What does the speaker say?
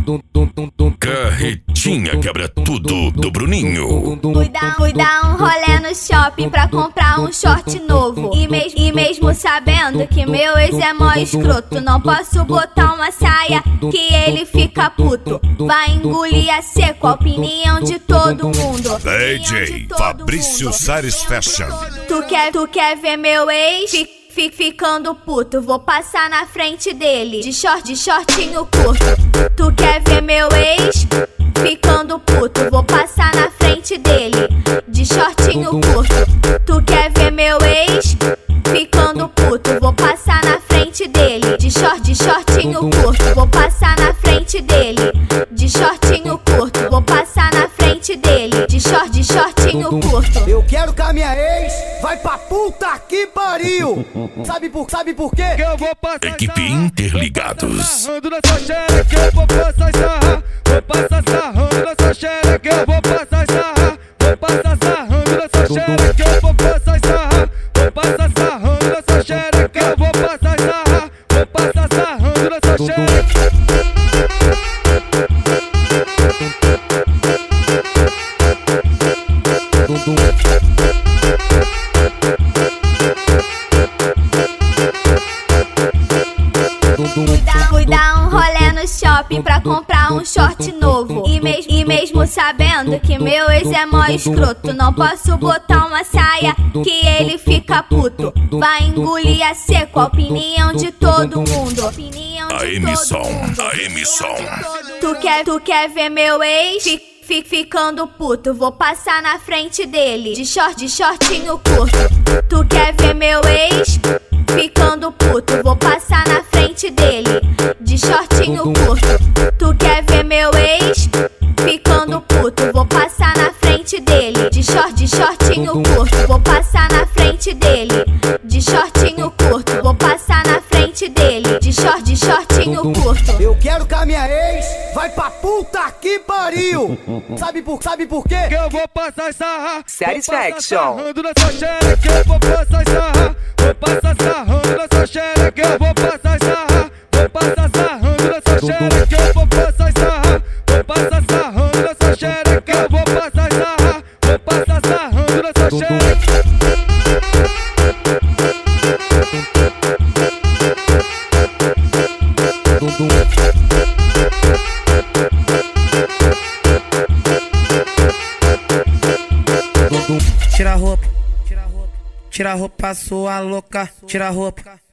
Carretinha quebra tudo do Bruninho. Fui dar um rolê no shopping pra comprar um short novo. E mesmo sabendo que meu ex é mó escroto, não posso botar uma saia que ele fica puto. Vai engolir a seco a opinião de todo mundo. DJ Fabrício Sares Fashion. Tu quer ver meu ex? Ficando puto, vou passar na frente dele de shortinho curto. Tu quer ver meu ex? Ficando puto, vou passar na frente dele de shortinho curto. Tu quer ver meu ex? Ficando puto, vou passar na frente dele de shortinho curto. Vou passar na frente dele de shortinho curto. Vou passar na frente dele de shortinho curto. Eu quero que a minha ex vai pra puta que pariu. Sabe por quê? Que eu vou passar Equipe Interligados. sarrando na sua xereca, eu vou passar sarrar. Vou passar sarrando na sua xereca, eu vou passar sarrar. Vou passar sarrando na sua xereca, eu vou passar sarrar. Vou passar sarrando na sua xereca, eu vou passar sarrar. Vou passar sarrando na sua xereca. Fui dar um rolê no shopping pra comprar um short novo. E mesmo sabendo que meu ex é mó escroto, não posso botar uma saia que ele fica puto. Vai engolir a seco a opinião de todo mundo. A emissão. Tu quer ver meu ex? Ficando puto, vou passar na frente dele de shortinho curto. Tu quer ver meu ex? Ficando puto, vou passar na frente dele de shortinho curto. Tu quer ver meu ex? Ficando puto, vou passar na frente dele de shortinho curto. Vou passar na frente dele de shortinho curto. Vou passar na frente dele de shortinho curto. Eu quero que a minha ex vai pra puta que pariu. Sabe por quê? Que eu vou passar sarrar. Satisfaction. Sarrando na sua xereca, eu vou passar sarrar. Vou passar sarrando na sua xereca, eu vou passar sarrar. Vou passar sarrando na sua xereca, eu vou passar sarrar. Vou passar sarrando na sua xereca, eu vou passar sarrar. Vou passar sarrando na sua xereca. Tira a roupa, sua louca. Tira a roupa.